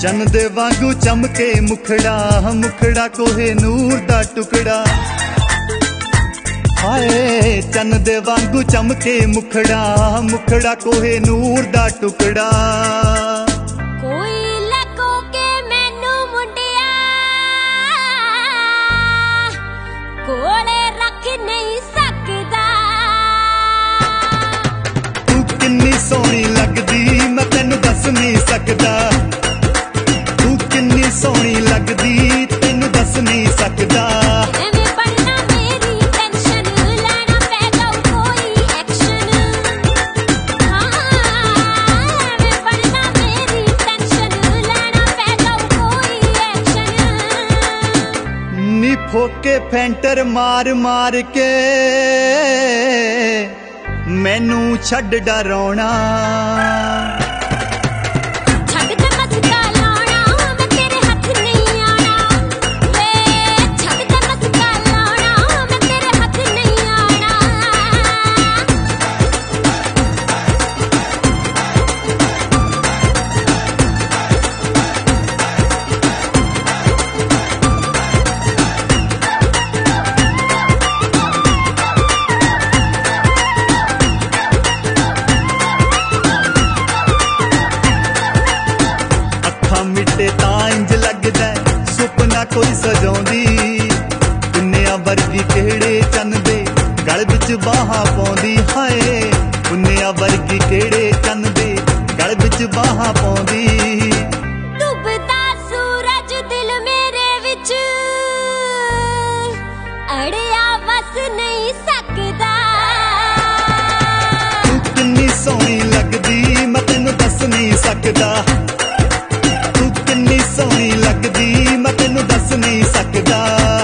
चन दे वांगू चमके मुखड़ा, मुखड़ा कोहे नूर दा टुकड़ा। हाय चन दे वांगू चमके मुखड़ा, मुखड़ा कोहे नूर दा टुकड़ा। कोई लगो के मैनू मुंडिया कोले रख नहीं सकदा। तू किन्नी सोहनी लगदी मैं तैनू दस नहीं सकदा। किन्नी सोहनी लगदी तैनू दस नहीं सकदा। एवें बनना मेरी टेंशन लेना पैगा कोई एक्शन। एवें बनना मेरी टेंशन लेना पैगा कोई एक्शन। नी फोके फैंटर मार मार के मैनू छड्ड डराउणा। मिट्टे तां इंज लगदा सुपना कोई सजाउंदी। पुन्निया वर्गी केड़े चन दे गल विच बाहां पाउंदी। हाय पुन्निया वर्गी केड़े चन दे गल विच बाहां पाउंदी। डुबदा सूरज दिल मेरे विच अड़िया बस नहीं सकदा। तू किन्नी सोहनी लगदी मैं तैनू दस नहीं सकदा। किन्नी सोहनी लगदी मैं तैनू दस नहीं सकदा।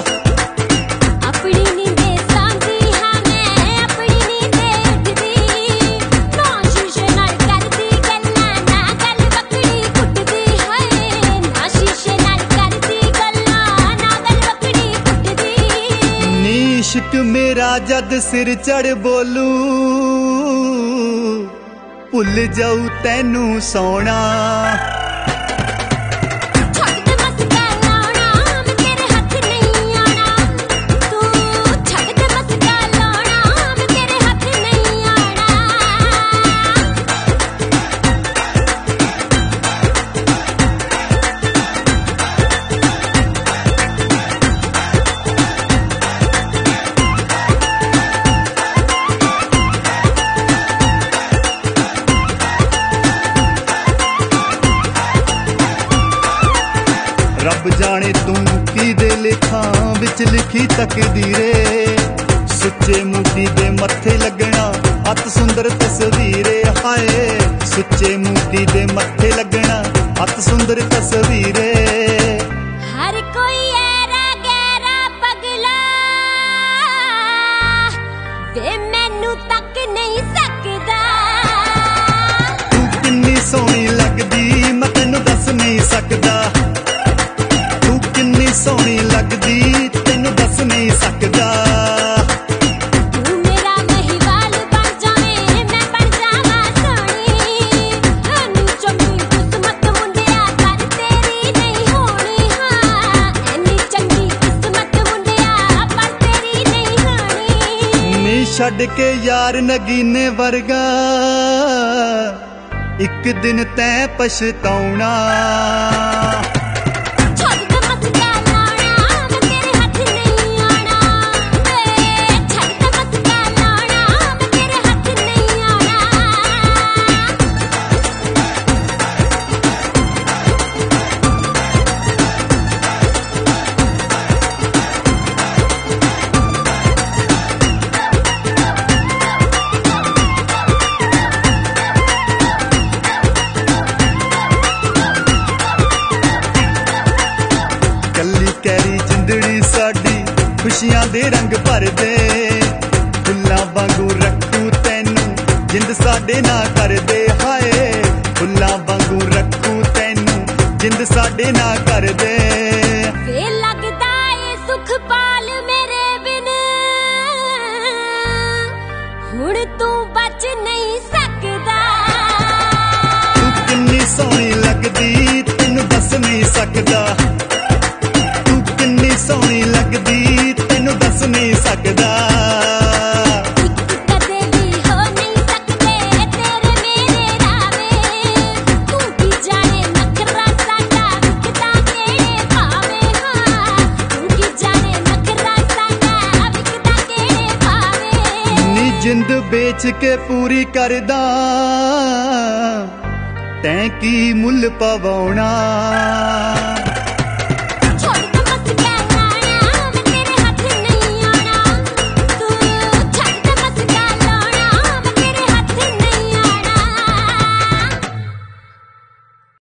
अपनी नींदे सांदी हां मैं अपनी नींदे उठदी। ना शीशे नाल करदी गल्लां ना गल बकड़ी कुटदी। हाय ना शीशे नाल करदी गल्लां ना गल बकड़ी कुटदी। नी इश्क मेरा जद सिर चढ़ बोलू भुल जाऊ तैनू सोना। रब जाने तू की दे लेखां विच लिखी तकदीरे। सुच्चे मूठी दे मत्थे लगना अत सुंदर तस्वीरे। हाय सुच्चे मूठी दे मत्थे लगना अत सुंदर तस्वीरे। हर कोई ऐरा गैरा पगला वे मैनू तक नहीं सकदा। तू किन्नी सोहनी लगदी मैं तैनू दस नहीं सकदा। किन्नी सोहनी लगदी तैनू दस नहीं सकदा। तू मेरा महिवाल बन जावे मैं बन जावां सोहनी। एनी चंगी किस्मत मुंडिया कर तेरी नहीं होनी। हां एनी चंगी किस्मत मुंडिया पर तेरी नहीं होनी। नी छड्ड के यार नगीने वर्गा एक दिन तैं पछताउणा। खुशियां दे रंग भर दे फुल्लां वांगू रखू तैनू जिंद साडे ना कर दे। हाय फुल्लां वांगू रखू तैनू जिंद साडे ना कर दे। वे लगदा ए सुख पाल मेरे बिन हुण तू बच नहीं सकदा। तू किन्नी सोहनी लगदी तैनू दस दस नहीं सकदा तू किन्नी सोहनी लगदी तैनू दस नहीं सकदा कदे भी हो नहीं सकदे तेरे मेरे रावे तू की जाने नखरा साडा विकदा केड़े भावे हां तू की जाने नखरा साडा विकदा केड़े भावे नी जिंद बेच के पूरी करदा तैं की मुल पवाउणा